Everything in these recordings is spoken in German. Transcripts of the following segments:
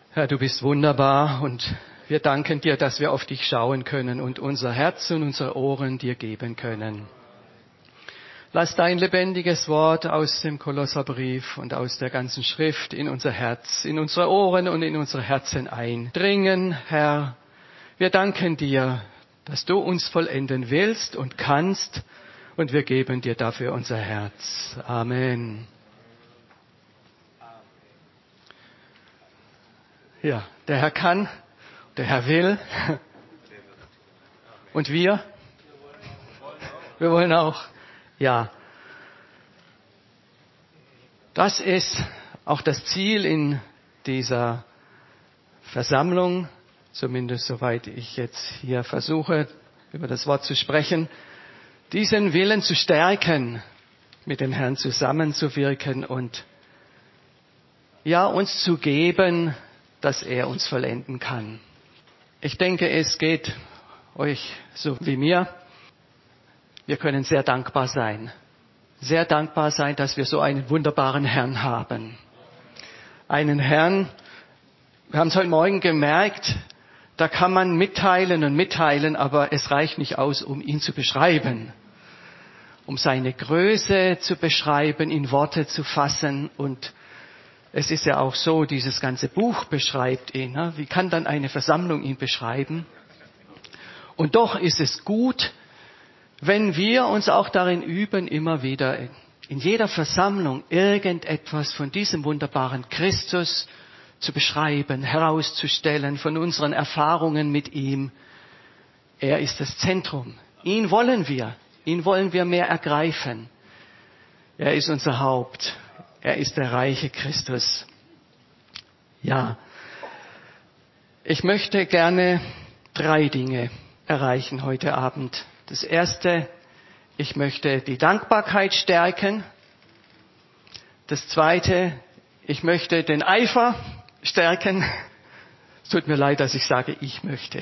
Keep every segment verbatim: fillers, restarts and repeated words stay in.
Herr, du bist wunderbar und wir danken dir, dass wir auf dich schauen können und unser Herz und unsere Ohren dir geben können. Lass dein lebendiges Wort aus dem Kolosserbrief und aus der ganzen Schrift in unser Herz, in unsere Ohren und in unsere Herzen eindringen, Herr. Wir danken dir, dass du uns vollenden willst und kannst, und wir geben dir dafür unser Herz. Amen. Ja, der Herr kann, der Herr will. Und wir? Wir wollen auch. Ja. Das ist auch das Ziel in dieser Versammlung, zumindest soweit ich jetzt hier versuche, über das Wort zu sprechen, diesen Willen zu stärken, mit dem Herrn zusammenzuwirken und ja, uns zu geben, dass er uns vollenden kann. Ich denke, es geht euch so wie mir. Wir können sehr dankbar sein. Sehr dankbar sein, dass wir so einen wunderbaren Herrn haben. Einen Herrn, wir haben es heute Morgen gemerkt, da kann man mitteilen und mitteilen, aber es reicht nicht aus, um ihn zu beschreiben. Um seine Größe zu beschreiben, in Worte zu fassen. Und es ist ja auch so, dieses ganze Buch beschreibt ihn. Ne? Wie kann dann eine Versammlung ihn beschreiben? Und doch ist es gut, wenn wir uns auch darin üben, immer wieder in jeder Versammlung irgendetwas von diesem wunderbaren Christus zu beschreiben, herauszustellen, von unseren Erfahrungen mit ihm. Er ist das Zentrum. Ihn wollen wir. Ihn wollen wir mehr ergreifen. Er ist unser Haupt. Er ist der reiche Christus. Ja, ich möchte gerne drei Dinge erreichen heute Abend. Das erste, ich möchte die Dankbarkeit stärken. Das zweite, ich möchte den Eifer stärken. Es tut mir leid, dass ich sage, ich möchte.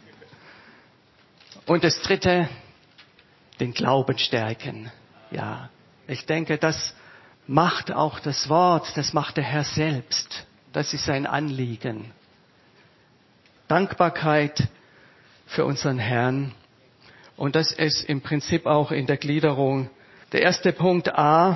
Und das dritte, den Glauben stärken. Ja, ich denke, das macht auch das Wort, das macht der Herr selbst. Das ist sein Anliegen. Dankbarkeit für unseren Herrn. Und das ist im Prinzip auch in der Gliederung der erste Punkt A,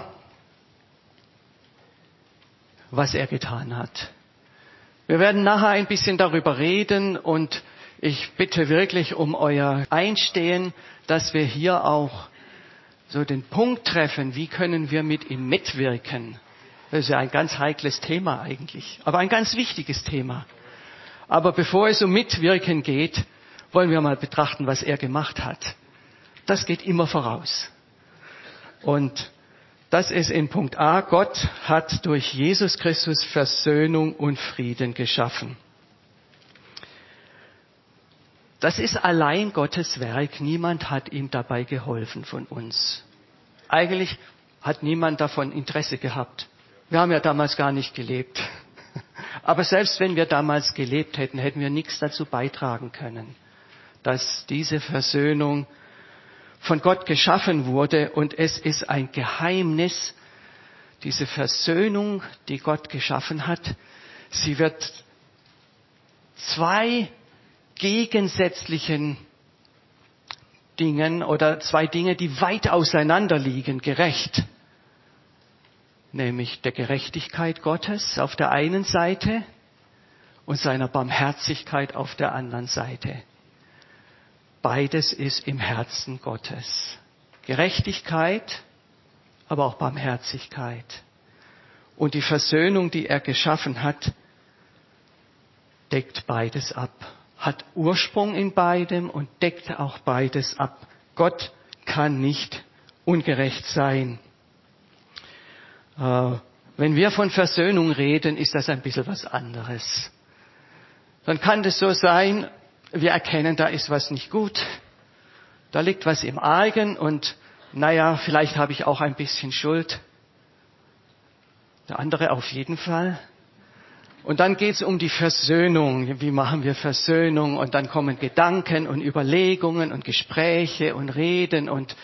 was er getan hat. Wir werden nachher ein bisschen darüber reden und ich bitte wirklich um euer Einstehen, dass wir hier auch so den Punkt treffen, wie können wir mit ihm mitwirken. Das ist ja ein ganz heikles Thema eigentlich, aber ein ganz wichtiges Thema. Aber bevor es um Mitwirken geht, wollen wir mal betrachten, was er gemacht hat. Das geht immer voraus. Und das ist in Punkt A, Gott hat durch Jesus Christus Versöhnung und Frieden geschaffen. Das ist allein Gottes Werk. Niemand hat ihm dabei geholfen von uns. Eigentlich hat niemand davon Interesse gehabt. Wir haben ja damals gar nicht gelebt. Aber selbst wenn wir damals gelebt hätten, hätten wir nichts dazu beitragen können, dass diese Versöhnung von Gott geschaffen wurde. Und es ist ein Geheimnis, diese Versöhnung, die Gott geschaffen hat. Sie wird zwei gegensätzlichen Dingen oder zwei Dinge, die weit auseinander liegen, gerecht. Nämlich der Gerechtigkeit Gottes auf der einen Seite und seiner Barmherzigkeit auf der anderen Seite. Beides ist im Herzen Gottes. Gerechtigkeit, aber auch Barmherzigkeit. Und die Versöhnung, die er geschaffen hat, deckt beides ab. Hat Ursprung in beidem und deckt auch beides ab. Gott kann nicht ungerecht sein. Äh, wenn wir von Versöhnung reden, ist das ein bisschen was anderes. Dann kann es so sein, wir erkennen, da ist was nicht gut. Da liegt was im Argen und naja, vielleicht habe ich auch ein bisschen Schuld. Der andere auf jeden Fall. Und dann geht es um die Versöhnung. Wie machen wir Versöhnung? Und dann kommen Gedanken und Überlegungen und Gespräche und Reden und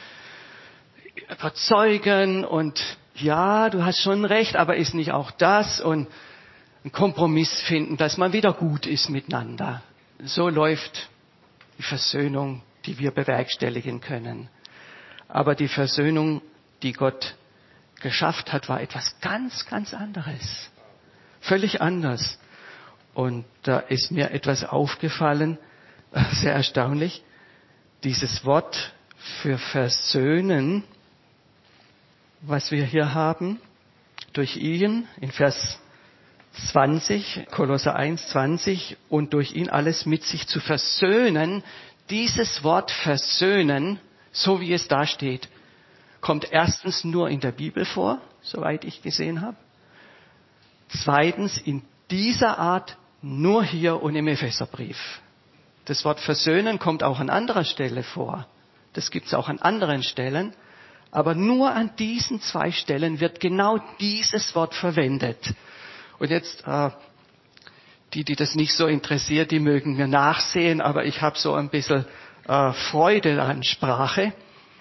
Überzeugen und ja, du hast schon recht, aber ist nicht auch das? Und einen Kompromiss finden, dass man wieder gut ist miteinander. So läuft die Versöhnung, die wir bewerkstelligen können. Aber die Versöhnung, die Gott geschafft hat, war etwas ganz, ganz anderes. Völlig anders. Und da ist mir etwas aufgefallen, sehr erstaunlich. Dieses Wort für versöhnen, was wir hier haben, durch ihn in Vers zwanzig, Kolosser eins, zwanzig, und durch ihn alles mit sich zu versöhnen. Dieses Wort versöhnen, so wie es da steht, kommt erstens nur in der Bibel vor, soweit ich gesehen habe. Zweitens in dieser Art nur hier und im Epheserbrief. Das Wort versöhnen kommt auch an anderer Stelle vor. Das gibt es auch an anderen Stellen. Aber nur an diesen zwei Stellen wird genau dieses Wort verwendet. Und jetzt, äh, die, die das nicht so interessiert, die mögen mir nachsehen, aber ich habe so ein bisschen äh, Freude an Sprache.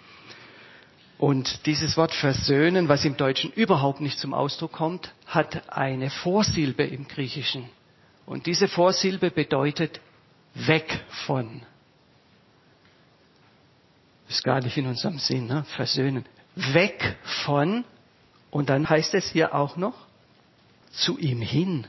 Und dieses Wort versöhnen, was im Deutschen überhaupt nicht zum Ausdruck kommt, hat eine Vorsilbe im Griechischen. Und diese Vorsilbe bedeutet weg von. Ist gar nicht in unserem Sinn, ne? Versöhnen. Weg von, und dann heißt es hier auch noch, zu ihm hin.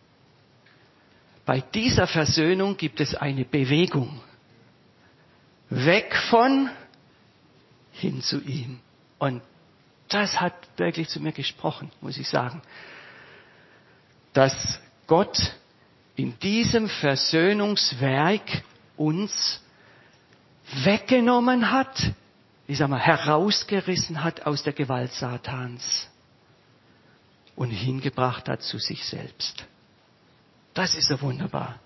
Bei dieser Versöhnung gibt es eine Bewegung. Weg von, hin zu ihm. Und das hat wirklich zu mir gesprochen, muss ich sagen. Dass Gott in diesem Versöhnungswerk uns weggenommen hat, ich sag mal, herausgerissen hat aus der Gewalt Satans und hingebracht hat zu sich selbst. Das ist so wunderbar.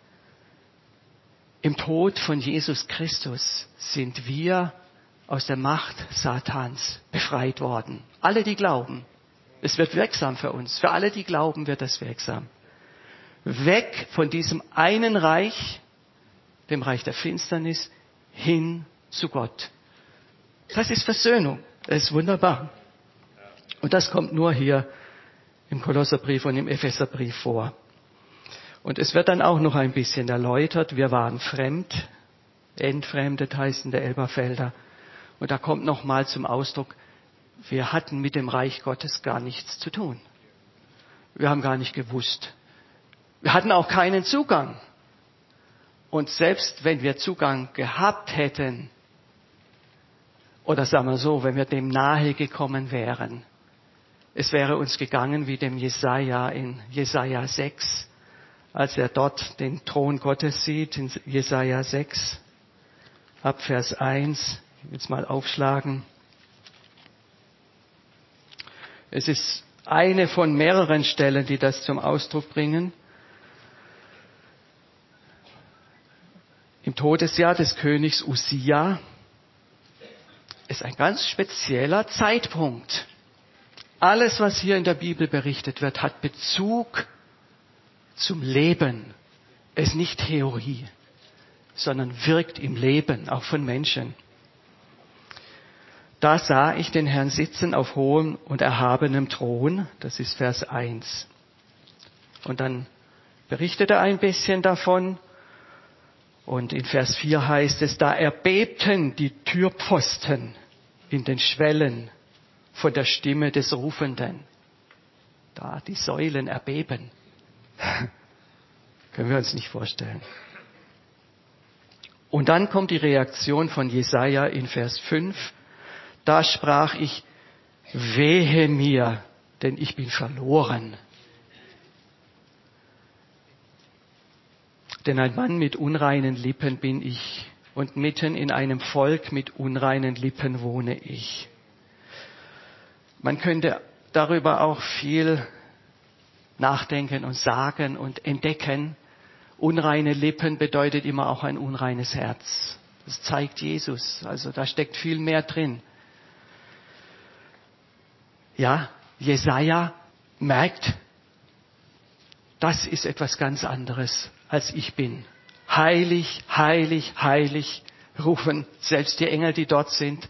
Im Tod von Jesus Christus sind wir aus der Macht Satans befreit worden. Alle, die glauben. Es wird wirksam für uns. Für alle, die glauben, wird das wirksam. Weg von diesem einen Reich, dem Reich der Finsternis, hin zu Gott. Das ist Versöhnung. Das ist wunderbar. Und das kommt nur hier im Kolosserbrief und im Epheserbrief vor. Und es wird dann auch noch ein bisschen erläutert. Wir waren fremd, entfremdet heißen der Elberfelder. Und da kommt nochmal zum Ausdruck, wir hatten mit dem Reich Gottes gar nichts zu tun. Wir haben gar nicht gewusst. Wir hatten auch keinen Zugang. Und selbst wenn wir Zugang gehabt hätten, oder sagen wir so, wenn wir dem nahe gekommen wären, es wäre uns gegangen wie dem Jesaja in Jesaja sechs, als er dort den Thron Gottes sieht, in Jesaja sechs, ab Vers eins, jetzt mal aufschlagen. Es ist eine von mehreren Stellen, die das zum Ausdruck bringen. Im Todesjahr des Königs Usia ist ein ganz spezieller Zeitpunkt. Alles, was hier in der Bibel berichtet wird, hat Bezug zum Leben. Es ist nicht Theorie, sondern wirkt im Leben, auch von Menschen. Da sah ich den Herrn sitzen auf hohem und erhabenem Thron. Das ist Vers eins. Und dann berichtet er ein bisschen davon. Und in Vers vier heißt es, da erbebten die Türpfosten in den Schwellen von der Stimme des Rufenden. Da die Säulen erbeben. Können wir uns nicht vorstellen. Und dann kommt die Reaktion von Jesaja in Vers fünf. Da sprach ich, wehe mir, denn ich bin verloren. Denn ein Mann mit unreinen Lippen bin ich, und mitten in einem Volk mit unreinen Lippen wohne ich. Man könnte darüber auch viel nachdenken und sagen und entdecken. Unreine Lippen bedeutet immer auch ein unreines Herz. Das zeigt Jesus, also da steckt viel mehr drin. Ja, Jesaja merkt, das ist etwas ganz anderes, als ich bin. Heilig, heilig, heilig rufen selbst die Engel, die dort sind.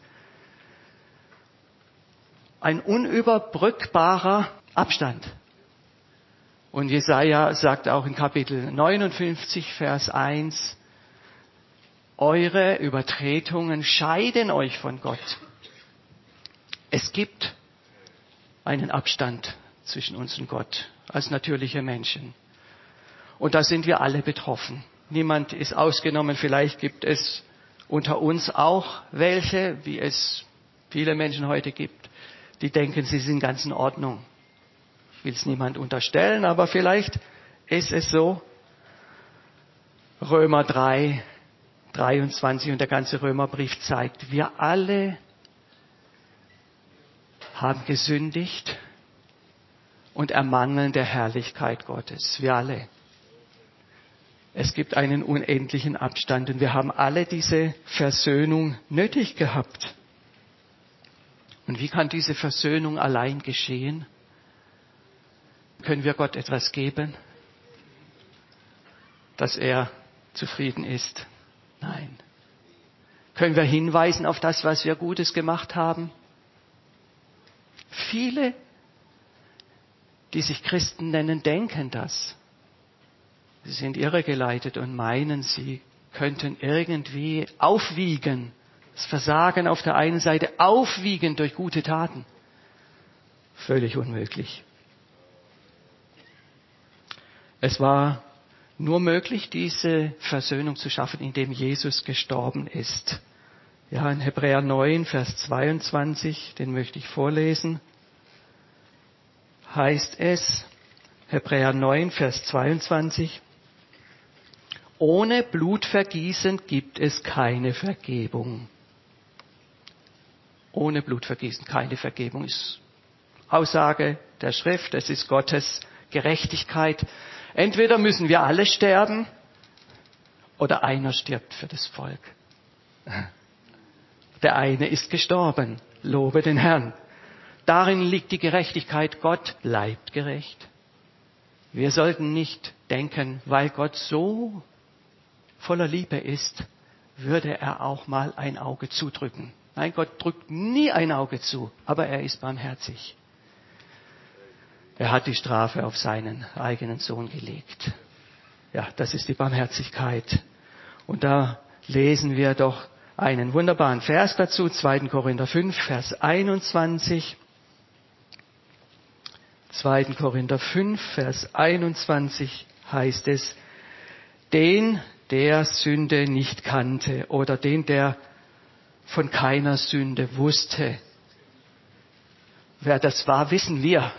Ein unüberbrückbarer Abstand. Und Jesaja sagt auch in Kapitel neunundfünfzig, Vers eins, eure Übertretungen scheiden euch von Gott. Es gibt einen Abstand zwischen uns und Gott als natürliche Menschen. Und da sind wir alle betroffen. Niemand ist ausgenommen. Vielleicht gibt es unter uns auch welche, wie es viele Menschen heute gibt, die denken, sie sind ganz in Ordnung. Ich will es niemand unterstellen, aber vielleicht ist es so. Römer drei, dreiundzwanzig und der ganze Römerbrief zeigt, wir alle haben gesündigt und ermangeln der Herrlichkeit Gottes. Wir alle. Es gibt einen unendlichen Abstand und wir haben alle diese Versöhnung nötig gehabt. Und wie kann diese Versöhnung allein geschehen? Können wir Gott etwas geben, dass er zufrieden ist? Nein. Können wir hinweisen auf das, was wir Gutes gemacht haben? Viele, die sich Christen nennen, denken das. Sie sind irregeleitet und meinen, sie könnten irgendwie aufwiegen, das Versagen auf der einen Seite aufwiegen durch gute Taten. Völlig unmöglich. Es war nur möglich, diese Versöhnung zu schaffen, indem Jesus gestorben ist. Ja, in Hebräer neun, Vers zweiundzwanzig, den möchte ich vorlesen, heißt es, Hebräer neun, Vers zweiundzwanzig, ohne Blutvergießen gibt es keine Vergebung. Ohne Blutvergießen keine Vergebung ist Aussage der Schrift, es ist Gottes Gerechtigkeit. Entweder müssen wir alle sterben oder einer stirbt für das Volk. Der eine ist gestorben, lobe den Herrn. Darin liegt die Gerechtigkeit, Gott bleibt gerecht. Wir sollten nicht denken, weil Gott so voller Liebe ist, würde er auch mal ein Auge zudrücken. Nein, Gott drückt nie ein Auge zu, aber er ist barmherzig. Er hat die Strafe auf seinen eigenen Sohn gelegt. Ja, das ist die Barmherzigkeit. Und da lesen wir doch einen wunderbaren Vers dazu, zweiter Korinther fünf, Vers einundzwanzig. zweiter Korinther fünf, Vers einundzwanzig heißt es, den, der Sünde nicht kannte oder den, der von keiner Sünde wusste. Wer das war, wissen wir.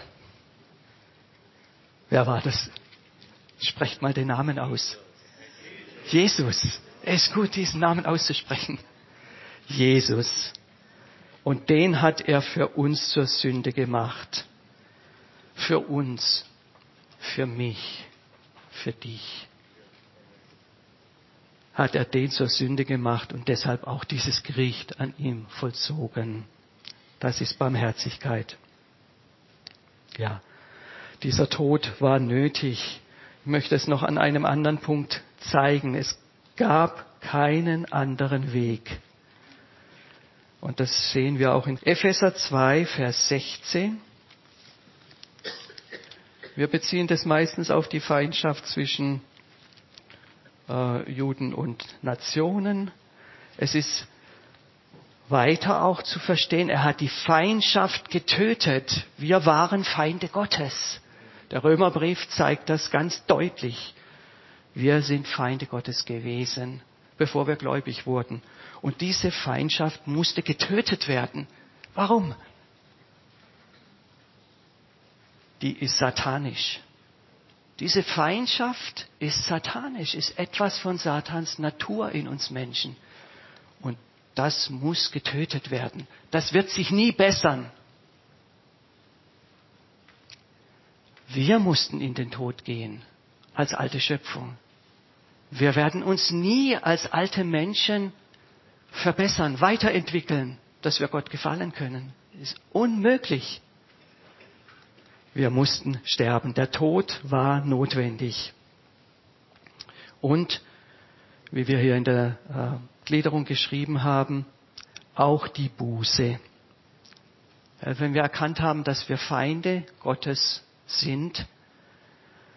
Wer war das? Sprecht mal den Namen aus. Jesus. Es ist gut, diesen Namen auszusprechen. Jesus. Und den hat er für uns zur Sünde gemacht. Für uns. Für mich. Für dich. Hat er den zur Sünde gemacht und deshalb auch dieses Gericht an ihm vollzogen. Das ist Barmherzigkeit. Ja, dieser Tod war nötig. Ich möchte es noch an einem anderen Punkt zeigen. Es gab keinen anderen Weg. Und das sehen wir auch in Epheser zwei, Vers sechzehn. Wir beziehen das meistens auf die Feindschaft zwischen äh, Juden und Nationen. Es ist weiter auch zu verstehen, er hat die Feindschaft getötet. Wir waren Feinde Gottes. Der Römerbrief zeigt das ganz deutlich. Wir sind Feinde Gottes gewesen, bevor wir gläubig wurden. Und diese Feindschaft musste getötet werden. Warum? Die ist satanisch. Diese Feindschaft ist satanisch, ist etwas von Satans Natur in uns Menschen. Und das muss getötet werden. Das wird sich nie bessern. Wir mussten in den Tod gehen, als alte Schöpfung. Wir werden uns nie als alte Menschen verbessern, weiterentwickeln, dass wir Gott gefallen können. Das ist unmöglich. Wir mussten sterben. Der Tod war notwendig. Und, wie wir hier in der äh, Gliederung geschrieben haben, auch die Buße. Äh, wenn wir erkannt haben, dass wir Feinde Gottes sind,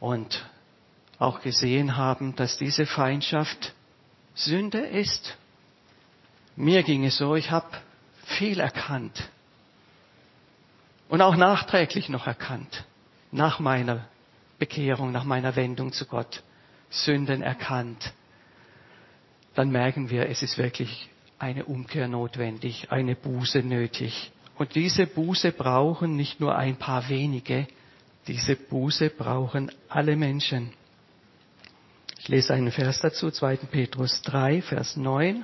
und auch gesehen haben, dass diese Feindschaft Sünde ist. Mir ging es so, ich habe viel erkannt und auch nachträglich noch erkannt, nach meiner Bekehrung, nach meiner Wendung zu Gott, Sünden erkannt. Dann merken wir, es ist wirklich eine Umkehr notwendig, eine Buße nötig. Und diese Buße brauchen nicht nur ein paar wenige, diese Buße brauchen alle Menschen. Ich lese einen Vers dazu, zweiter Petrus drei, Vers neun.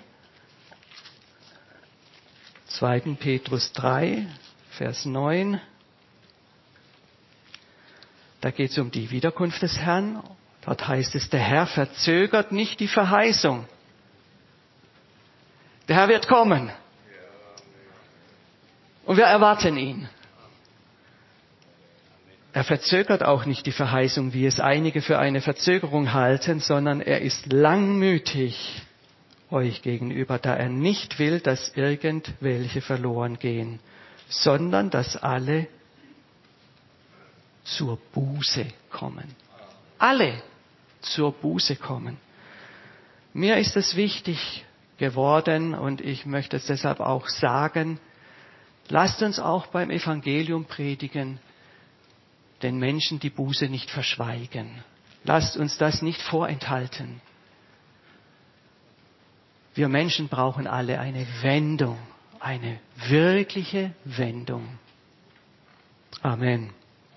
zweiter Petrus drei, Vers neun. Da geht es um die Wiederkunft des Herrn. Dort heißt es, der Herr verzögert nicht die Verheißung. Der Herr wird kommen. Und wir erwarten ihn. Er verzögert auch nicht die Verheißung, wie es einige für eine Verzögerung halten, sondern er ist langmütig euch gegenüber, da er nicht will, dass irgendwelche verloren gehen, sondern dass alle zur Buße kommen. Alle zur Buße kommen. Mir ist es wichtig geworden und ich möchte es deshalb auch sagen, lasst uns auch beim Evangelium predigen, den Menschen die Buße nicht verschweigen. Lasst uns das nicht vorenthalten. Wir Menschen brauchen alle eine Wendung, eine wirkliche Wendung. Amen.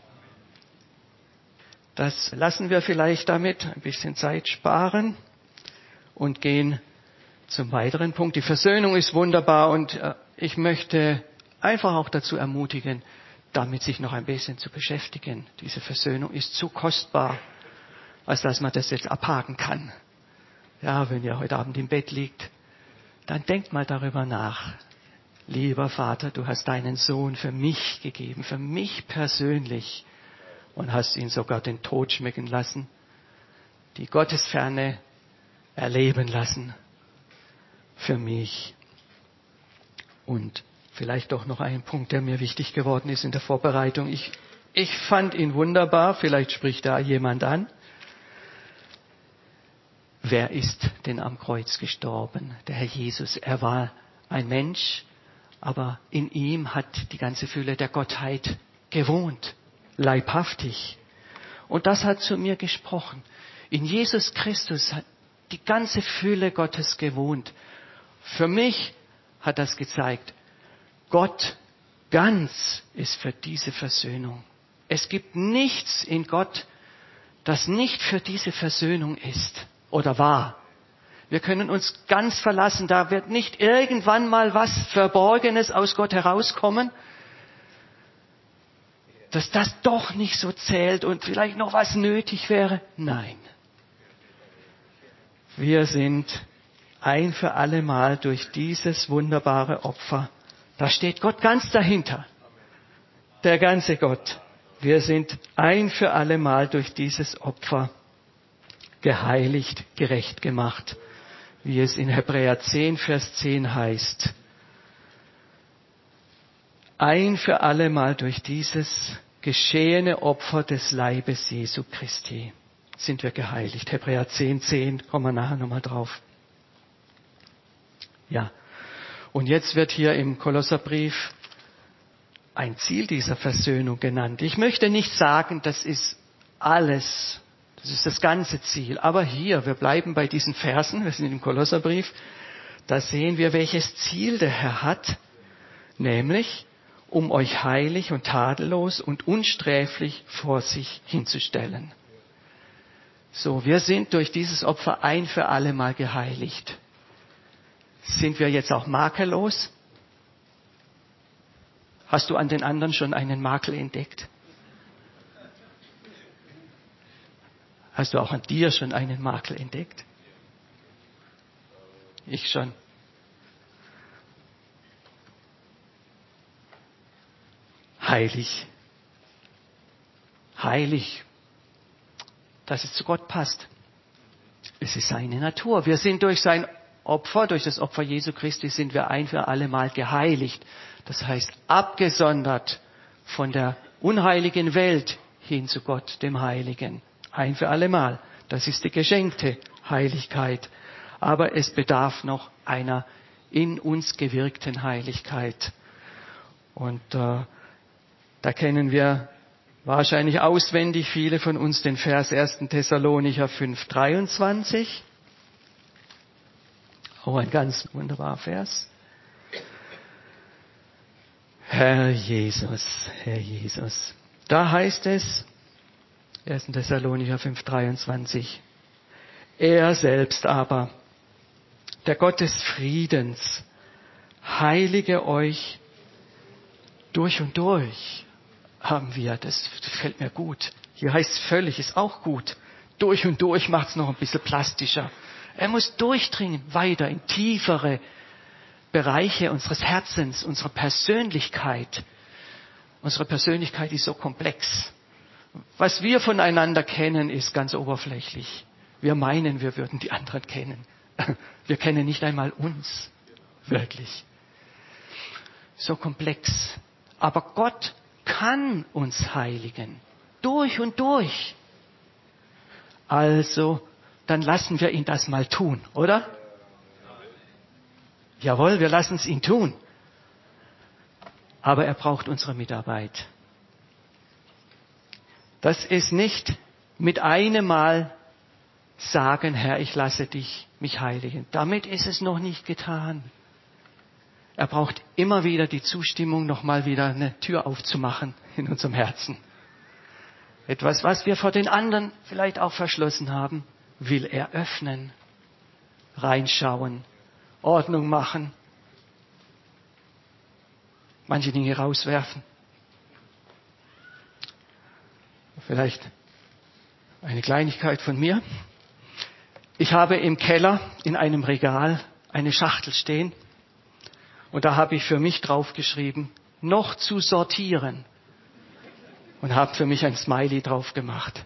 Das lassen wir vielleicht damit ein bisschen Zeit sparen und gehen zum weiteren Punkt. Die Versöhnung ist wunderbar und ich möchte einfach auch dazu ermutigen, damit sich noch ein bisschen zu beschäftigen. Diese Versöhnung ist zu kostbar, als dass man das jetzt abhaken kann. Ja, wenn ihr heute Abend im Bett liegt, dann denkt mal darüber nach. Lieber Vater, du hast deinen Sohn für mich gegeben, für mich persönlich und hast ihn sogar den Tod schmecken lassen, die Gottesferne erleben lassen für mich. Und vielleicht doch noch ein Punkt, der mir wichtig geworden ist in der Vorbereitung. Ich, ich fand ihn wunderbar, vielleicht spricht da jemand an. Wer ist denn am Kreuz gestorben? Der Herr Jesus. Er war ein Mensch, aber in ihm hat die ganze Fülle der Gottheit gewohnt, leibhaftig. Und das hat zu mir gesprochen. In Jesus Christus hat die ganze Fülle Gottes gewohnt. Für mich hat das gezeigt, Gott ganz ist für diese Versöhnung. Es gibt nichts in Gott, das nicht für diese Versöhnung ist oder war. Wir können uns ganz verlassen, da wird nicht irgendwann mal was Verborgenes aus Gott herauskommen, dass das doch nicht so zählt und vielleicht noch was nötig wäre. Nein. Wir sind ein für alle Mal durch dieses wunderbare Opfer, da steht Gott ganz dahinter, der ganze Gott. Wir sind ein für alle Mal durch dieses Opfer geheiligt, gerecht gemacht, wie es in Hebräer zehn, Vers zehn heißt. Ein für alle Mal durch dieses geschehene Opfer des Leibes Jesu Christi sind wir geheiligt. Hebräer zehn, zehn, kommen wir nachher nochmal drauf. Ja, und jetzt wird hier im Kolosserbrief ein Ziel dieser Versöhnung genannt. Ich möchte nicht sagen, das ist alles, das ist das ganze Ziel. Aber hier, wir bleiben bei diesen Versen, wir sind im Kolosserbrief, da sehen wir, welches Ziel der Herr hat, nämlich um euch heilig und tadellos und unsträflich vor sich hinzustellen. So, wir sind durch dieses Opfer ein für alle Mal geheiligt. Sind wir jetzt auch makellos? Hast du an den anderen schon einen Makel entdeckt? Hast du auch an dir schon einen Makel entdeckt? Ich schon. Heilig. Heilig. Dass es zu Gott passt. Es ist seine Natur. Wir sind durch sein Opfer, durch das Opfer Jesu Christi sind wir ein für alle Mal geheiligt. Das heißt, abgesondert von der unheiligen Welt hin zu Gott, dem Heiligen. ein für allemal. Das ist die geschenkte Heiligkeit. Aber es bedarf noch einer in uns gewirkten Heiligkeit. Und äh, da kennen wir wahrscheinlich auswendig viele von uns den Vers ersten Thessalonicher fünf dreiundzwanzig. Oh, ein ganz wunderbarer Vers. Herr Jesus, Herr Jesus. Da heißt es, ersten Thessalonicher fünf dreiundzwanzig, er selbst aber, der Gott des Friedens, heilige euch durch und durch. Haben wir, das gefällt mir gut. Hier heißt es völlig, ist auch gut. Durch und durch macht es noch ein bisschen plastischer. Er muss durchdringen, weiter in tiefere Bereiche unseres Herzens, unserer Persönlichkeit. Unsere Persönlichkeit ist so komplex. Was wir voneinander kennen, ist ganz oberflächlich. Wir meinen, wir würden die anderen kennen. Wir kennen nicht einmal uns. Wirklich. So komplex. Aber Gott kann uns heiligen. Durch und durch. Also, dann lassen wir ihn das mal tun, oder? Jawohl, wir lassen es ihn tun. Aber er braucht unsere Mitarbeit. Das ist nicht mit einem Mal sagen, Herr, ich lasse dich mich heiligen. Damit ist es noch nicht getan. Er braucht immer wieder die Zustimmung, nochmal wieder eine Tür aufzumachen in unserem Herzen. Etwas, was wir vor den anderen vielleicht auch verschlossen haben, will er öffnen, reinschauen, Ordnung machen, manche Dinge rauswerfen. Vielleicht eine Kleinigkeit von mir. Ich habe im Keller in einem Regal eine Schachtel stehen und da habe ich für mich draufgeschrieben, noch zu sortieren und habe für mich ein Smiley drauf gemacht.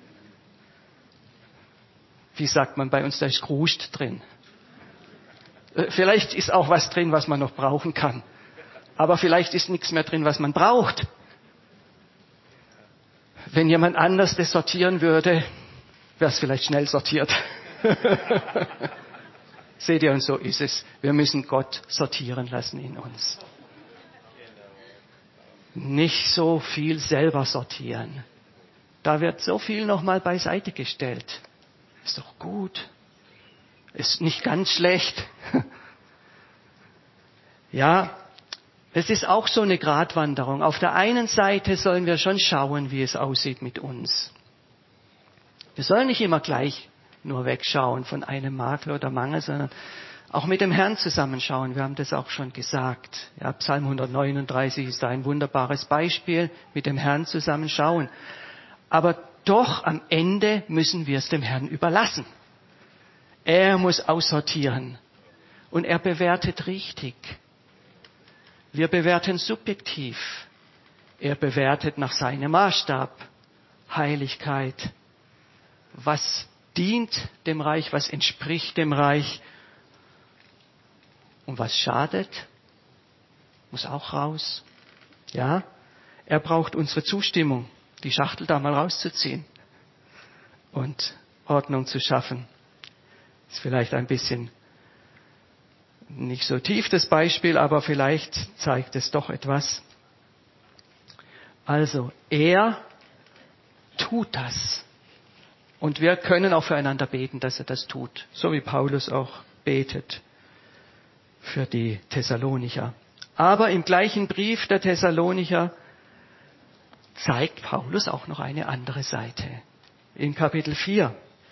Wie sagt man bei uns, da ist Kruscht drin. Vielleicht ist auch was drin, was man noch brauchen kann. Aber vielleicht ist nichts mehr drin, was man braucht. Wenn jemand anders das sortieren würde, wäre es vielleicht schnell sortiert. Seht ihr, und so ist es. Wir müssen Gott sortieren lassen in uns. Nicht so viel selber sortieren. Da wird so viel nochmal beiseite gestellt. Ist doch gut. Ist nicht ganz schlecht. Ja, es ist auch so eine Gratwanderung. Auf der einen Seite sollen wir schon schauen, wie es aussieht mit uns. Wir sollen nicht immer gleich nur wegschauen von einem Makel oder Mangel, sondern auch mit dem Herrn zusammenschauen. Wir haben das auch schon gesagt. Ja, Psalm hundertneununddreißig ist da ein wunderbares Beispiel, mit dem Herrn zusammenschauen. Aber doch am Ende müssen wir es dem Herrn überlassen. Er muss aussortieren und er bewertet richtig. Wir bewerten subjektiv. Er bewertet nach seinem Maßstab. Heiligkeit. Was dient dem Reich, was entspricht dem Reich und was schadet, muss auch raus. Ja, er braucht unsere Zustimmung, die Schachtel da mal rauszuziehen und Ordnung zu schaffen. Ist vielleicht ein bisschen nicht so tief das Beispiel, aber vielleicht zeigt es doch etwas. Also, er tut das. Und wir können auch füreinander beten, dass er das tut. So wie Paulus auch betet für die Thessalonicher. Aber im gleichen Brief der Thessalonicher zeigt Paulus auch noch eine andere Seite. In Kapitel vier.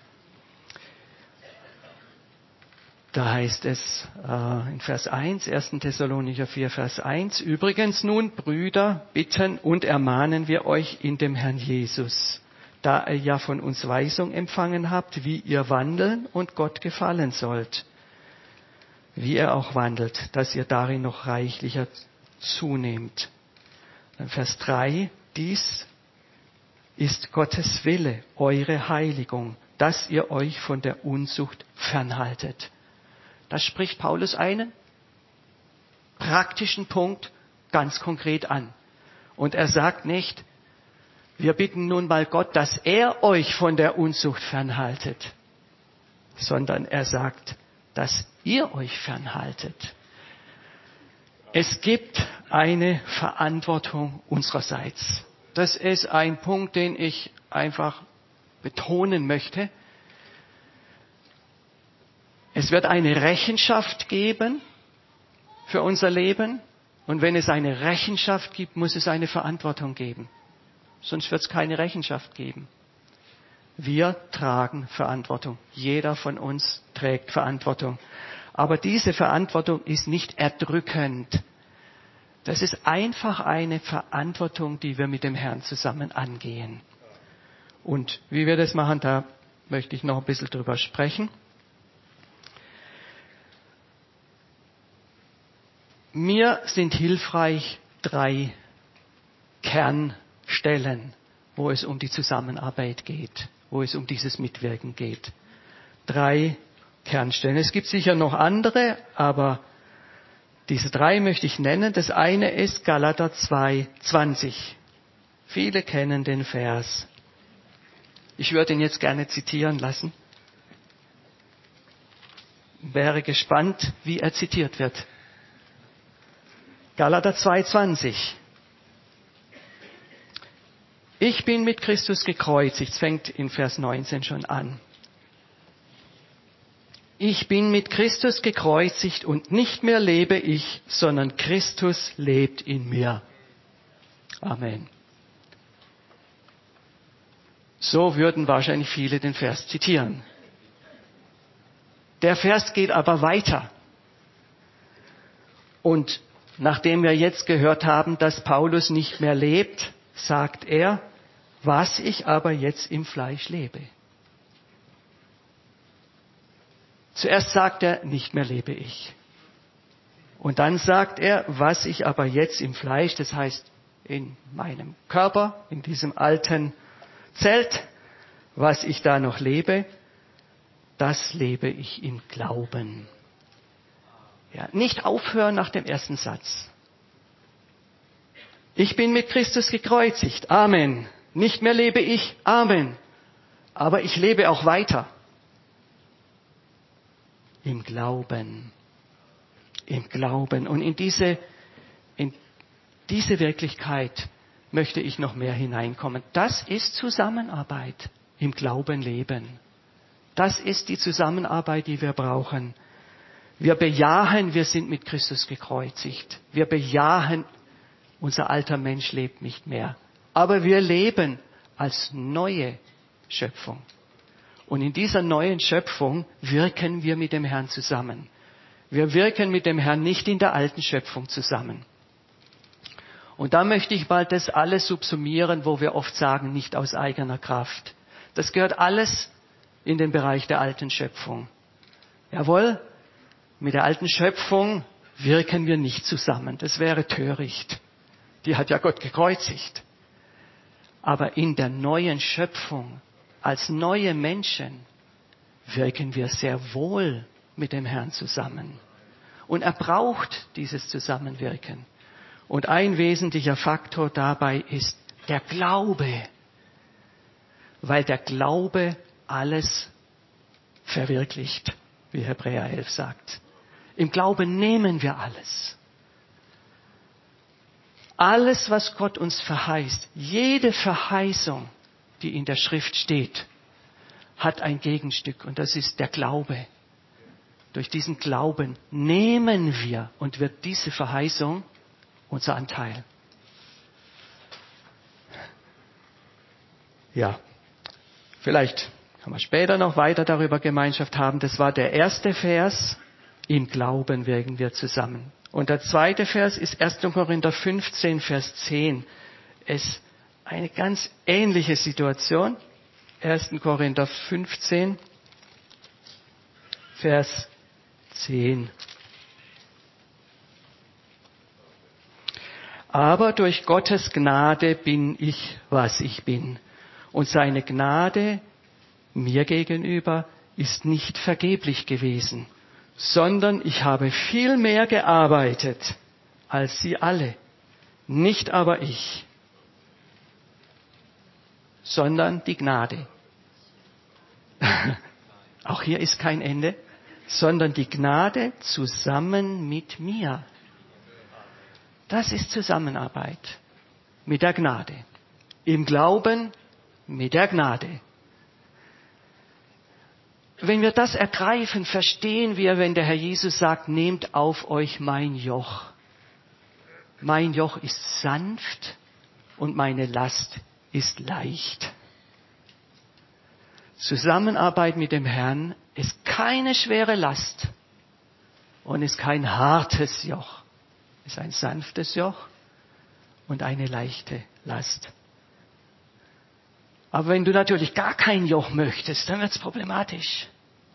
Da heißt es äh, in Vers eins, ersten Thessalonicher vier, Vers eins, übrigens nun, Brüder, bitten und ermahnen wir euch in dem Herrn Jesus, da ihr ja von uns Weisung empfangen habt, wie ihr wandeln und Gott gefallen sollt, wie ihr auch wandelt, dass ihr darin noch reichlicher zunehmt. Dann Vers drei, dies ist Gottes Wille, eure Heiligung, dass ihr euch von der Unzucht fernhaltet. Da spricht Paulus einen praktischen Punkt ganz konkret an. Und er sagt nicht, Wir bitten nun mal Gott, dass er euch von der Unzucht fernhaltet, sondern er sagt, dass ihr euch fernhaltet. Es gibt eine Verantwortung unsererseits. Das ist ein Punkt, den ich einfach betonen möchte. Es wird eine Rechenschaft geben für unser Leben. Und wenn es eine Rechenschaft gibt, muss es eine Verantwortung geben. Sonst wird es keine Rechenschaft geben. Wir tragen Verantwortung. Jeder von uns trägt Verantwortung. Aber diese Verantwortung ist nicht erdrückend. Das ist einfach eine Verantwortung, die wir mit dem Herrn zusammen angehen. Und wie wir das machen, da möchte ich noch ein bisschen drüber sprechen. Mir sind hilfreich drei Kernstellen, wo es um die Zusammenarbeit geht, wo es um dieses Mitwirken geht. Drei Kernstellen. Es gibt sicher noch andere, aber diese drei möchte ich nennen. Das eine ist Galater zwei zwanzig. Viele kennen den Vers. Ich würde ihn jetzt gerne zitieren lassen. Wäre gespannt, wie er zitiert wird. Galater zwei zwanzig. Ich bin mit Christus gekreuzigt. Es fängt in Vers neunzehn schon an. Ich bin mit Christus gekreuzigt und nicht mehr lebe ich, sondern Christus lebt in mir. Amen. So würden wahrscheinlich viele den Vers zitieren. Der Vers geht aber weiter. Und nachdem wir jetzt gehört haben, dass Paulus nicht mehr lebt, sagt er, was ich aber jetzt im Fleisch lebe. Zuerst sagt er, nicht mehr lebe ich. Und dann sagt er, was ich aber jetzt im Fleisch, das heißt in meinem Körper, in diesem alten Zelt, was ich da noch lebe, das lebe ich im Glauben. Ja, nicht aufhören nach dem ersten Satz. Ich bin mit Christus gekreuzigt. Amen. Nicht mehr lebe ich. Amen. Aber ich lebe auch weiter. Im Glauben. Im Glauben. Und in diese, in diese Wirklichkeit möchte ich noch mehr hineinkommen. Das ist Zusammenarbeit. Im Glauben leben. Das ist die Zusammenarbeit, die wir brauchen. Wir bejahen, wir sind mit Christus gekreuzigt. Wir bejahen, unser alter Mensch lebt nicht mehr. Aber wir leben als neue Schöpfung. Und in dieser neuen Schöpfung wirken wir mit dem Herrn zusammen. Wir wirken mit dem Herrn nicht in der alten Schöpfung zusammen. Und da möchte ich mal das alles subsumieren, wo wir oft sagen, nicht aus eigener Kraft. Das gehört alles in den Bereich der alten Schöpfung. Jawohl, mit der alten Schöpfung wirken wir nicht zusammen. Das wäre töricht. Die hat ja Gott gekreuzigt. Aber in der neuen Schöpfung, als neue Menschen, wirken wir sehr wohl mit dem Herrn zusammen. Und er braucht dieses Zusammenwirken. Und ein wesentlicher Faktor dabei ist der Glaube. Weil der Glaube alles verwirklicht, wie Hebräer elf sagt. Im Glauben nehmen wir alles. Alles, was Gott uns verheißt, jede Verheißung, die in der Schrift steht, hat ein Gegenstück und das ist der Glaube. Durch diesen Glauben nehmen wir und wird diese Verheißung unser Anteil. Ja, vielleicht kann man später noch weiter darüber Gemeinschaft haben. Das war der erste Vers. Im Glauben wirken wir zusammen. Und der zweite Vers ist erster Korinther fünfzehn, Vers zehn. Es ist eine ganz ähnliche Situation. erster Korinther fünfzehn, Vers zehn. Aber durch Gottes Gnade bin ich, was ich bin. Und seine Gnade mir gegenüber ist nicht vergeblich gewesen, sondern ich habe viel mehr gearbeitet als sie alle. Nicht aber ich, sondern die Gnade. Auch hier ist kein Ende, sondern die Gnade zusammen mit mir. Das ist Zusammenarbeit mit der Gnade. Im Glauben mit der Gnade. Wenn wir das ergreifen, verstehen wir, wenn der Herr Jesus sagt, nehmt auf euch mein Joch. Mein Joch ist sanft und meine Last ist leicht. Zusammenarbeit mit dem Herrn ist keine schwere Last und ist kein hartes Joch. Es ist ein sanftes Joch und eine leichte Last. Aber wenn du natürlich gar kein Joch möchtest, dann wird es problematisch.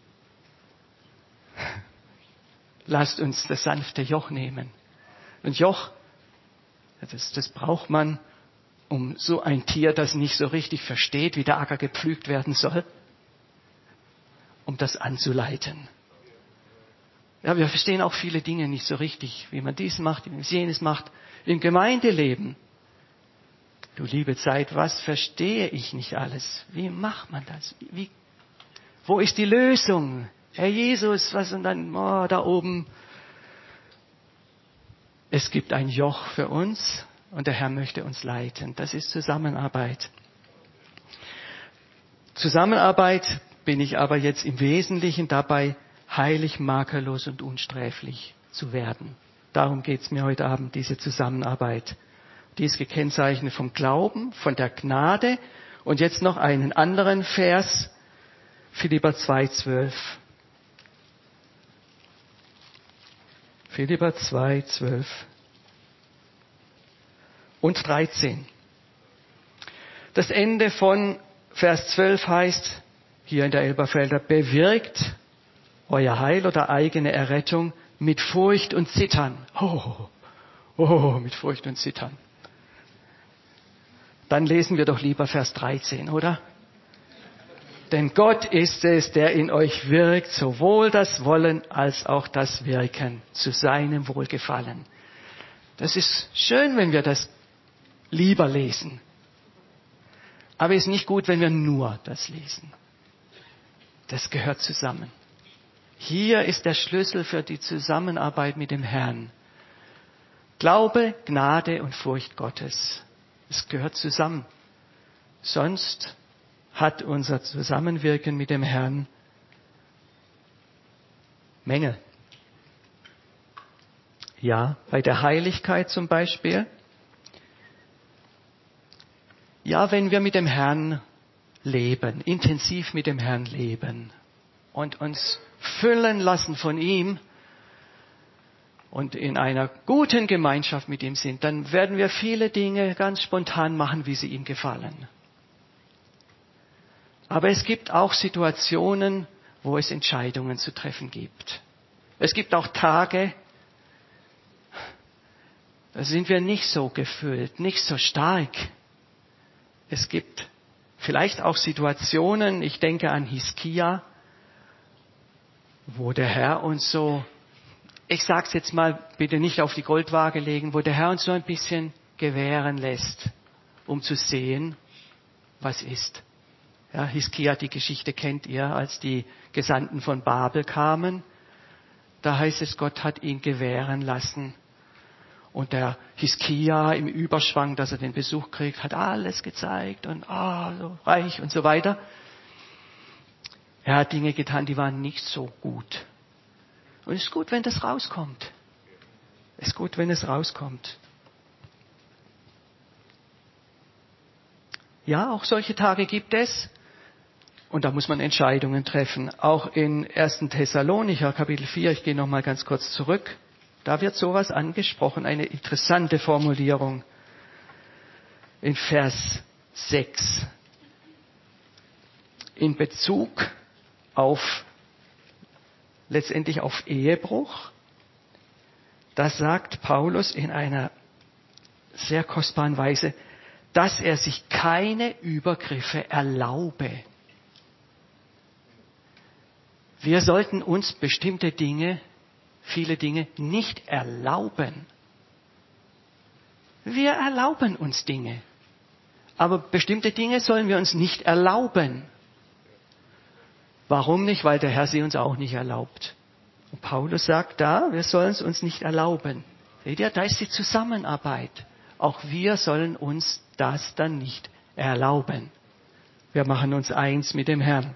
Lasst uns das sanfte Joch nehmen. Und Joch, das, das braucht man, um so ein Tier, das nicht so richtig versteht, wie der Acker gepflügt werden soll, um das anzuleiten. Ja, wir verstehen auch viele Dinge nicht so richtig, wie man dies macht, wie man jenes macht. Im Gemeindeleben, du liebe Zeit, was verstehe ich nicht alles? Wie macht man das? Wie, wo ist die Lösung? Herr Jesus, was und dann oh, da oben? Es gibt ein Joch für uns und der Herr möchte uns leiten. Das ist Zusammenarbeit. Zusammenarbeit bin ich aber jetzt im Wesentlichen dabei, heilig, makellos und unsträflich zu werden. Darum geht es mir heute Abend, diese Zusammenarbeit. Die ist gekennzeichnet vom Glauben, von der Gnade und jetzt noch einen anderen Vers, Philipper zwei, zwölf. Philipper zwei, zwölf und dreizehn. Das Ende von Vers zwölf heißt, hier in der Elberfelder, bewirkt euer Heil oder eigene Errettung mit Furcht und Zittern. Oh, oh, mit Furcht und Zittern. Dann lesen wir doch lieber Vers dreizehn, oder? Denn Gott ist es, der in euch wirkt, sowohl das Wollen als auch das Wirken zu seinem Wohlgefallen. Das ist schön, wenn wir das lieber lesen. Aber es ist nicht gut, wenn wir nur das lesen. Das gehört zusammen. Hier ist der Schlüssel für die Zusammenarbeit mit dem Herrn. Glaube, Gnade und Furcht Gottes. Es gehört zusammen. Sonst hat unser Zusammenwirken mit dem Herrn Mängel. Ja, bei der Heiligkeit zum Beispiel. Ja, wenn wir mit dem Herrn leben, intensiv mit dem Herrn leben und uns füllen lassen von ihm und in einer guten Gemeinschaft mit ihm sind, dann werden wir viele Dinge ganz spontan machen, wie sie ihm gefallen. Aber es gibt auch Situationen, wo es Entscheidungen zu treffen gibt. Es gibt auch Tage, da sind wir nicht so gefüllt, nicht so stark. Es gibt vielleicht auch Situationen, ich denke an Hiskia, wo der Herr uns so, ich sag's jetzt mal, bitte nicht auf die Goldwaage legen, wo der Herr uns so ein bisschen gewähren lässt, um zu sehen, was ist. Ja, Hiskia, die Geschichte kennt ihr, als die Gesandten von Babel kamen. Da heißt es, Gott hat ihn gewähren lassen. Und der Hiskia im Überschwang, dass er den Besuch kriegt, hat alles gezeigt und ah, so reich und so weiter. Er hat Dinge getan, die waren nicht so gut. Und es ist gut, wenn das rauskommt. Es ist gut, wenn es rauskommt. Ja, auch solche Tage gibt es. Und da muss man Entscheidungen treffen. Auch in ersten Thessalonicher, Kapitel vier, ich gehe nochmal ganz kurz zurück. Da wird sowas angesprochen, eine interessante Formulierung. In Vers sechs. In Bezug auf, letztendlich auf Ehebruch. Da sagt Paulus in einer sehr kostbaren Weise, dass er sich keine Übergriffe erlaube. Wir sollten uns bestimmte Dinge, viele Dinge nicht erlauben. Wir erlauben uns Dinge. Aber bestimmte Dinge sollen wir uns nicht erlauben. Warum nicht? Weil der Herr sie uns auch nicht erlaubt. Und Paulus sagt da, wir sollen es uns nicht erlauben. Seht ihr, da ist die Zusammenarbeit. Auch wir sollen uns das dann nicht erlauben. Wir machen uns eins mit dem Herrn.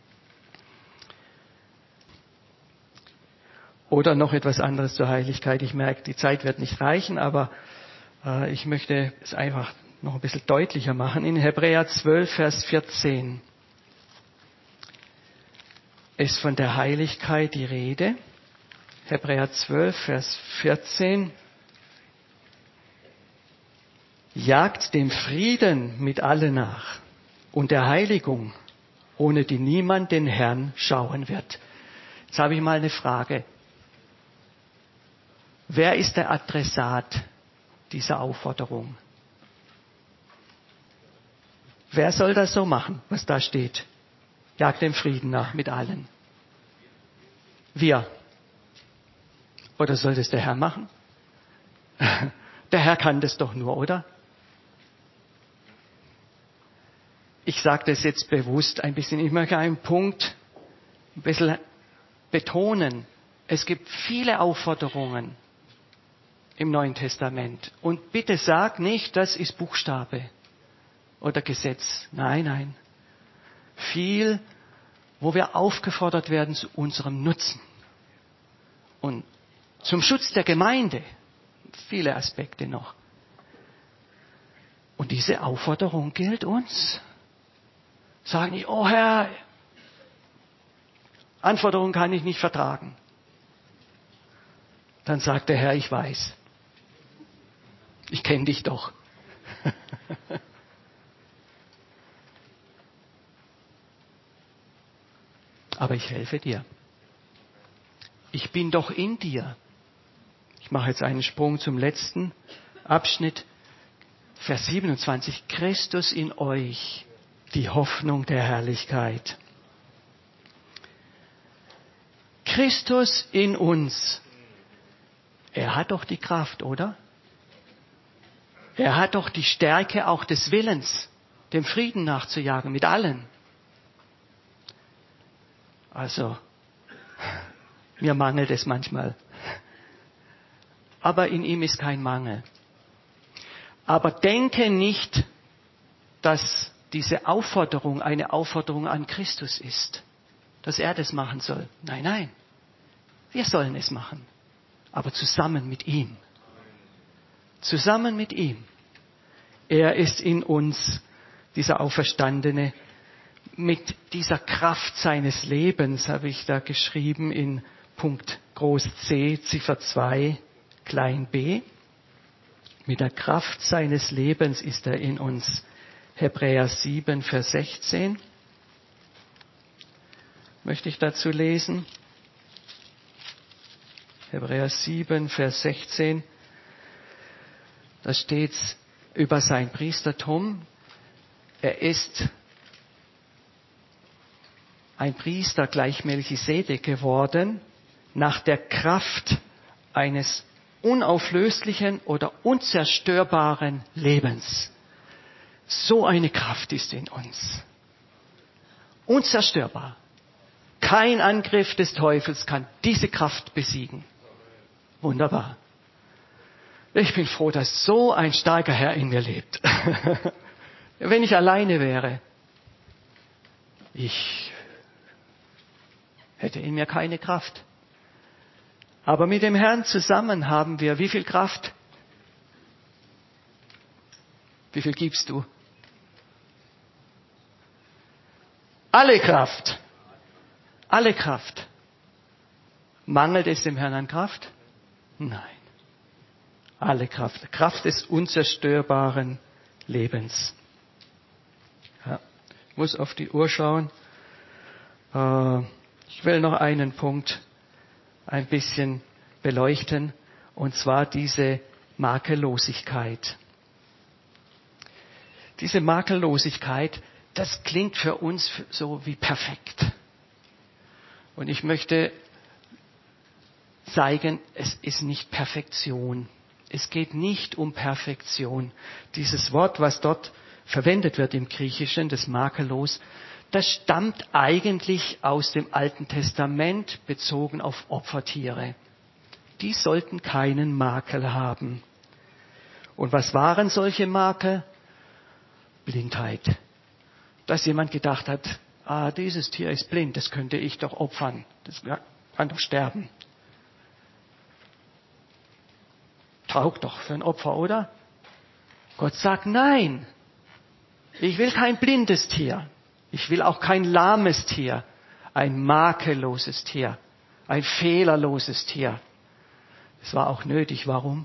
Oder noch etwas anderes zur Heiligkeit. Ich merke, die Zeit wird nicht reichen, aber äh, ich möchte es einfach noch ein bisschen deutlicher machen. In Hebräer zwölf, Vers vierzehn ist von der Heiligkeit die Rede. Hebräer zwölf, Vers vierzehn. Jagt dem Frieden mit allen nach und der Heiligung, ohne die niemand den Herrn schauen wird. Jetzt habe ich mal eine Frage. Wer ist der Adressat dieser Aufforderung? Wer soll das so machen, was da steht? Jagt dem Frieden nach mit allen. Wir. Oder soll das der Herr machen? Der Herr kann das doch nur, oder? Ich sage das jetzt bewusst ein bisschen. Ich möchte einen Punkt ein bisschen betonen. Es gibt viele Aufforderungen im Neuen Testament. Und bitte sag nicht, das ist Buchstabe oder Gesetz. Nein, nein. Viel, wo wir aufgefordert werden zu unserem Nutzen. Und zum Schutz der Gemeinde. Viele Aspekte noch. Und diese Aufforderung gilt uns. Sag nicht, oh Herr, Anforderungen kann ich nicht vertragen. Dann sagt der Herr, ich weiß. Ich kenne dich doch. Aber ich helfe dir. Ich bin doch in dir. Ich mache jetzt einen Sprung zum letzten Abschnitt. Vers siebenundzwanzig. Christus in euch, die Hoffnung der Herrlichkeit. Christus in uns. Er hat doch die Kraft, oder? Er hat doch die Stärke auch des Willens, dem Frieden nachzujagen mit allen. Also, mir mangelt es manchmal. Aber in ihm ist kein Mangel. Aber denke nicht, dass diese Aufforderung eine Aufforderung an Christus ist, dass er das machen soll. Nein, nein. Wir sollen es machen. Aber zusammen mit ihm. Zusammen mit ihm. Er ist in uns, dieser Auferstandene, mit dieser Kraft seines Lebens, habe ich da geschrieben in Punkt Groß C, Ziffer zwei, Klein b. Mit der Kraft seines Lebens ist er in uns. Hebräer sieben, Vers sechzehn. Möchte ich dazu lesen? Hebräer sieben, Vers sechzehn. Da steht über sein Priestertum. Er ist ein Priester gleich Melchisedek geworden, nach der Kraft eines unauflöslichen oder unzerstörbaren Lebens. So eine Kraft ist in uns. Unzerstörbar. Kein Angriff des Teufels kann diese Kraft besiegen. Wunderbar. Ich bin froh, dass so ein starker Herr in mir lebt. Wenn ich alleine wäre, ich hätte in mir keine Kraft. Aber mit dem Herrn zusammen haben wir wie viel Kraft? Wie viel gibst du? Alle Kraft. Alle Kraft. Mangelt es dem Herrn an Kraft? Nein. Alle Kraft. Kraft des unzerstörbaren Lebens. Ja. Ich muss auf die Uhr schauen. Ich will noch einen Punkt ein bisschen beleuchten, und zwar diese Makellosigkeit. Diese Makellosigkeit, das klingt für uns so wie perfekt. Und ich möchte zeigen, es ist nicht Perfektion. Es geht nicht um Perfektion. Dieses Wort, was dort verwendet wird im Griechischen, das makellos, das stammt eigentlich aus dem Alten Testament bezogen auf Opfertiere. Die sollten keinen Makel haben. Und was waren solche Makel? Blindheit. Dass jemand gedacht hat, ah, dieses Tier ist blind, das könnte ich doch opfern. Das kann doch sterben. Taugt doch für ein Opfer, oder? Gott sagt, nein. Ich will kein blindes Tier. Ich will auch kein lahmes Tier. Ein makelloses Tier. Ein fehlerloses Tier. Es war auch nötig. Warum?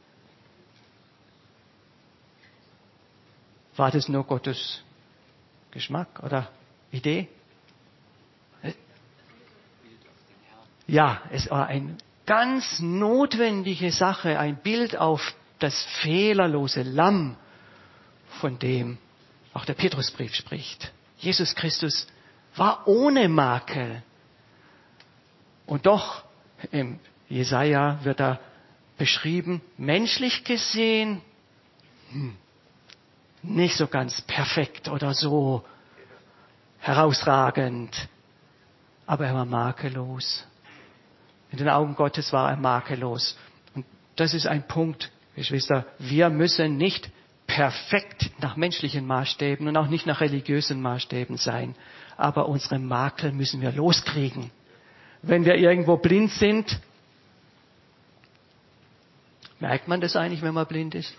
War das nur Gottes Geschmack oder Idee? Ja, es war eine ganz notwendige Sache, ein Bild auf das fehlerlose Lamm, von dem auch der Petrusbrief spricht. Jesus Christus war ohne Makel. Und doch, im Jesaja wird er beschrieben, menschlich gesehen, hm, nicht so ganz perfekt oder so herausragend. Aber er war makellos. In den Augen Gottes war er makellos. Und das ist ein Punkt, Geschwister, wir müssen nicht perfekt nach menschlichen Maßstäben und auch nicht nach religiösen Maßstäben sein. Aber unsere Makel müssen wir loskriegen. Wenn wir irgendwo blind sind, merkt man das eigentlich, wenn man blind ist?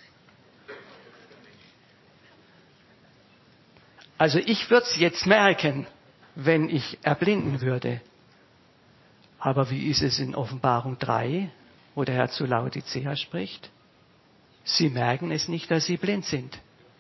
Also ich würde es jetzt merken, wenn ich erblinden würde. Aber wie ist es in Offenbarung drei, wo der Herr zu Laodicea spricht? Sie merken es nicht, dass sie blind sind.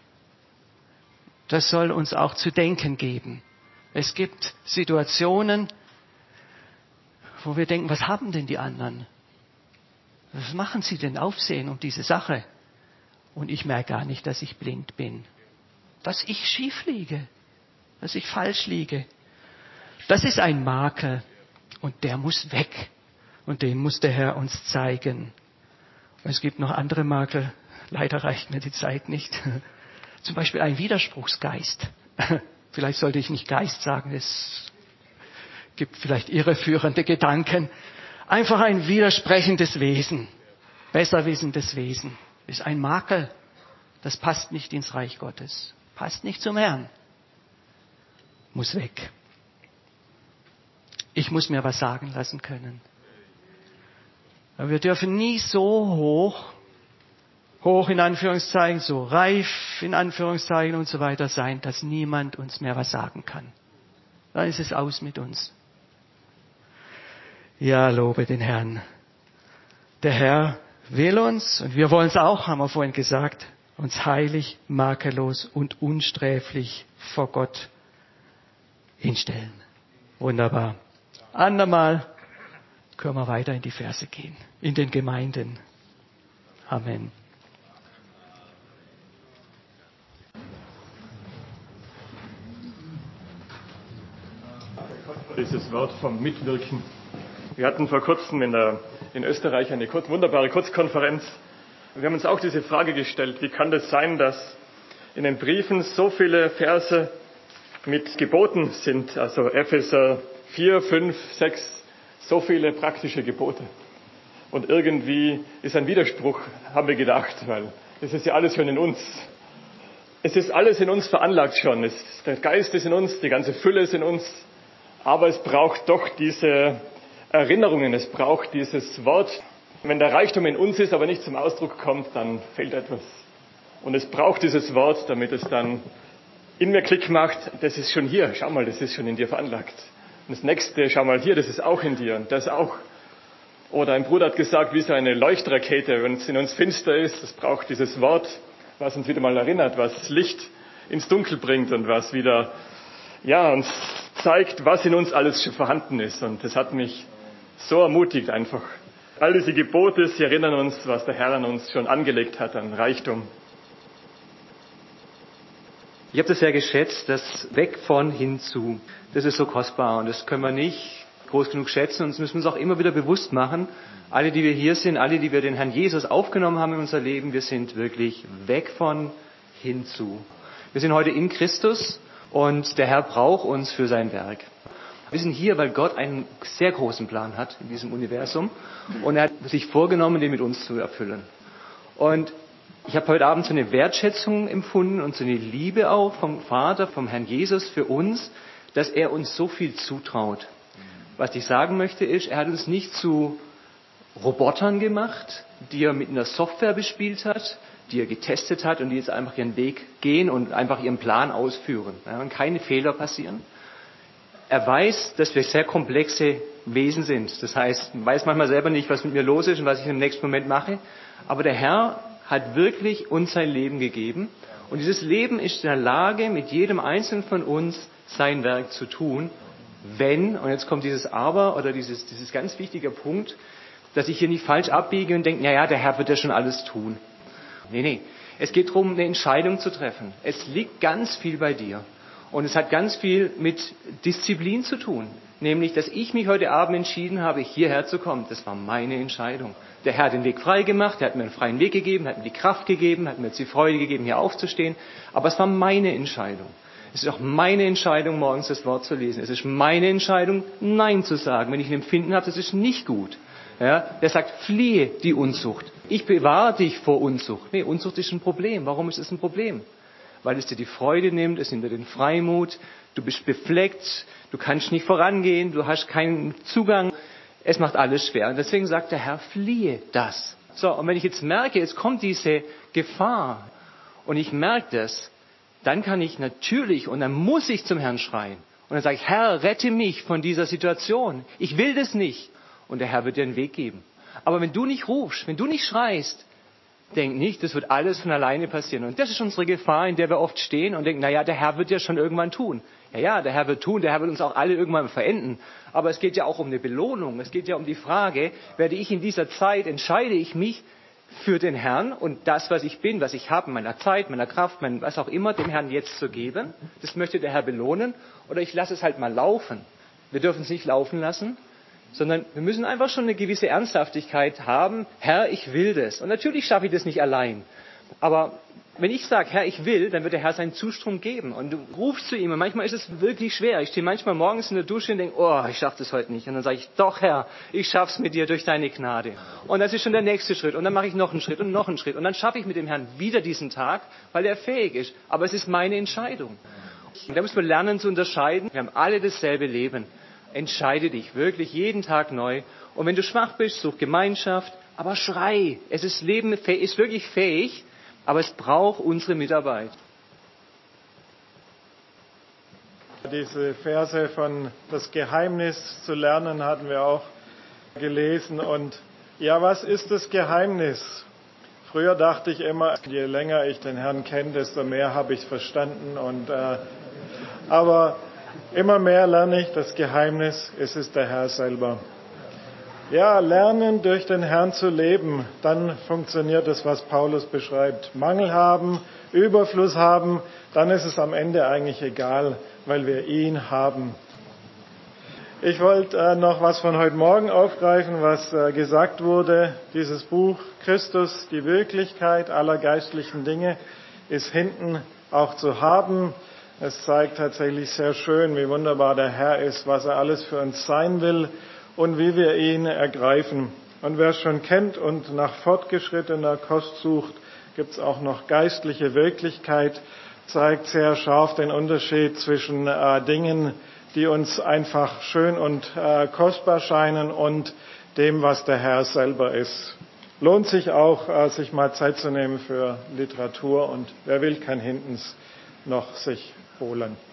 Das soll uns auch zu denken geben. Es gibt Situationen, wo wir denken, was haben denn die anderen? Was machen sie denn Aufsehen um diese Sache? Und ich merke gar nicht, dass ich blind bin. Dass ich schief liege. Dass ich falsch liege. Das ist ein Makel. Und der muss weg. Und den muss der Herr uns zeigen. Es gibt noch andere Makel. Leider reicht mir die Zeit nicht. Zum Beispiel ein Widerspruchsgeist. Vielleicht sollte ich nicht Geist sagen. Es gibt vielleicht irreführende Gedanken. Einfach ein widersprechendes Wesen. Besserwissendes Wesen. Ist ein Makel. Das passt nicht ins Reich Gottes. Passt nicht zum Herrn. Muss weg. Ich muss mir was sagen lassen können. Aber wir dürfen nie so hoch, hoch in Anführungszeichen, so reif in Anführungszeichen und so weiter sein, dass niemand uns mehr was sagen kann. Dann ist es aus mit uns. Ja, lobe den Herrn. Der Herr will uns, und wir wollen es auch, haben wir vorhin gesagt, uns heilig, makellos und unsträflich vor Gott hinstellen. Wunderbar. Andermal können wir weiter in die Verse gehen, in den Gemeinden. Amen. Dieses Wort vom Mitwirken. Wir hatten vor kurzem in, der, in Österreich eine kurz, wunderbare Kurzkonferenz. Wir haben uns auch diese Frage gestellt, wie kann das sein, dass in den Briefen so viele Verse mit Geboten sind, also Epheser vier, fünf, sechs, so viele praktische Gebote. Und irgendwie ist ein Widerspruch, haben wir gedacht, weil es ist ja alles schon in uns. Es ist alles in uns veranlagt schon. Es, der Geist ist in uns, die ganze Fülle ist in uns. Aber es braucht doch diese Erinnerungen, es braucht dieses Wort. Wenn der Reichtum in uns ist, aber nicht zum Ausdruck kommt, dann fehlt etwas. Und es braucht dieses Wort, damit es dann in mir Klick macht. Das ist schon hier, schau mal, das ist schon in dir veranlagt. Und das nächste, schau mal hier, das ist auch in dir und das auch. Oder ein Bruder hat gesagt, wie so eine Leuchtrakete, wenn es in uns finster ist, es braucht dieses Wort, was uns wieder mal erinnert, was Licht ins Dunkel bringt und was wieder, ja, uns zeigt, was in uns alles schon vorhanden ist. Und das hat mich so ermutigt einfach. All diese Gebote, sie erinnern uns, was der Herr an uns schon angelegt hat an Reichtum. Ich habe das sehr geschätzt, das Weg von hinzu. Das ist so kostbar und das können wir nicht groß genug schätzen und das müssen wir uns auch immer wieder bewusst machen. Alle, die wir hier sind, alle, die wir den Herrn Jesus aufgenommen haben in unser Leben, wir sind wirklich weg von hinzu. Wir sind heute in Christus und der Herr braucht uns für sein Werk. Wir sind hier, weil Gott einen sehr großen Plan hat in diesem Universum und er hat sich vorgenommen, den mit uns zu erfüllen. Und ich habe heute Abend so eine Wertschätzung empfunden und so eine Liebe auch vom Vater, vom Herrn Jesus für uns, dass er uns so viel zutraut. Was ich sagen möchte ist, er hat uns nicht zu Robotern gemacht, die er mit einer Software bespielt hat, die er getestet hat und die jetzt einfach ihren Weg gehen und einfach ihren Plan ausführen. Ja, und keine Fehler passieren. Er weiß, dass wir sehr komplexe Wesen sind. Das heißt, man weiß manchmal selber nicht, was mit mir los ist und was ich im nächsten Moment mache. Aber der Herr hat wirklich uns sein Leben gegeben. Und dieses Leben ist in der Lage, mit jedem Einzelnen von uns sein Werk zu tun, wenn, und jetzt kommt dieses Aber oder dieses, dieses ganz wichtige Punkt, dass ich hier nicht falsch abbiege und denke, naja, der Herr wird ja schon alles tun. Nee, nee. Es geht darum, eine Entscheidung zu treffen. Es liegt ganz viel bei dir. Und es hat ganz viel mit Disziplin zu tun. Nämlich, dass ich mich heute Abend entschieden habe, hierher zu kommen. Das war meine Entscheidung. Der Herr hat den Weg frei gemacht, er hat mir einen freien Weg gegeben, hat mir die Kraft gegeben, hat mir jetzt die Freude gegeben, hier aufzustehen. Aber es war meine Entscheidung. Es ist auch meine Entscheidung, morgens das Wort zu lesen. Es ist meine Entscheidung, Nein zu sagen, wenn ich ein Empfinden habe, das ist nicht gut. Ja, der sagt, fliehe die Unzucht. Ich bewahre dich vor Unzucht. Nee, Unzucht ist ein Problem. Warum ist es ein Problem? Weil es dir die Freude nimmt, es nimmt dir den Freimut, du bist befleckt, du kannst nicht vorangehen, du hast keinen Zugang, es macht alles schwer. Und deswegen sagt der Herr, fliehe das. So, und wenn ich jetzt merke, jetzt kommt diese Gefahr und ich merke das, dann kann ich natürlich und dann muss ich zum Herrn schreien. Und dann sage ich, Herr, rette mich von dieser Situation. Ich will das nicht. Und der Herr wird dir einen Weg geben. Aber wenn du nicht rufst, wenn du nicht schreist, denk nicht, das wird alles von alleine passieren. Und das ist unsere Gefahr, in der wir oft stehen und denken, naja, der Herr wird ja schon irgendwann tun. Ja, ja, der Herr wird tun, der Herr wird uns auch alle irgendwann verenden. Aber es geht ja auch um eine Belohnung. Es geht ja um die Frage, werde ich in dieser Zeit, entscheide ich mich für den Herrn und das, was ich bin, was ich habe, meiner Zeit, meiner Kraft, mein, was auch immer, dem Herrn jetzt zu geben. Das möchte der Herr belohnen. Oder ich lasse es halt mal laufen. Wir dürfen es nicht laufen lassen, sondern wir müssen einfach schon eine gewisse Ernsthaftigkeit haben. Herr, ich will das. Und natürlich schaffe ich das nicht allein. Aber wenn ich sage, Herr, ich will, dann wird der Herr seinen Zustrom geben. Und du rufst zu ihm. Und manchmal ist es wirklich schwer. Ich stehe manchmal morgens in der Dusche und denke, oh, ich schaffe das heute nicht. Und dann sage ich, doch Herr, ich schaff's mit dir durch deine Gnade. Und das ist schon der nächste Schritt. Und dann mache ich noch einen Schritt und noch einen Schritt. Und dann schaffe ich mit dem Herrn wieder diesen Tag, weil er fähig ist. Aber es ist meine Entscheidung. Und da müssen wir lernen zu unterscheiden. Wir haben alle dasselbe Leben. Entscheide dich wirklich jeden Tag neu. Und wenn du schwach bist, such Gemeinschaft, aber schrei. Es ist Leben ist wirklich fähig, aber es braucht unsere Mitarbeit. Diese Verse von das Geheimnis zu lernen hatten wir auch gelesen. Und ja, was ist das Geheimnis? Früher dachte ich immer, je länger ich den Herrn kenne, desto mehr habe ich verstanden. Und äh, aber immer mehr lerne ich das Geheimnis, es ist der Herr selber. Ja, lernen durch den Herrn zu leben, dann funktioniert es, was Paulus beschreibt. Mangel haben, Überfluss haben, dann ist es am Ende eigentlich egal, weil wir ihn haben. Ich wollte äh, noch was von heute Morgen aufgreifen, was äh, gesagt wurde. Dieses Buch Christus, die Wirklichkeit aller geistlichen Dinge, ist hinten auch zu haben. Es zeigt tatsächlich sehr schön, wie wunderbar der Herr ist, was er alles für uns sein will und wie wir ihn ergreifen. Und wer es schon kennt und nach fortgeschrittener Kost sucht, gibt es auch noch geistliche Wirklichkeit, zeigt sehr scharf den Unterschied zwischen äh, Dingen, die uns einfach schön und äh, kostbar scheinen und dem, was der Herr selber ist. Lohnt sich auch, äh, sich mal Zeit zu nehmen für Literatur und wer will, kann hintens noch sich holen.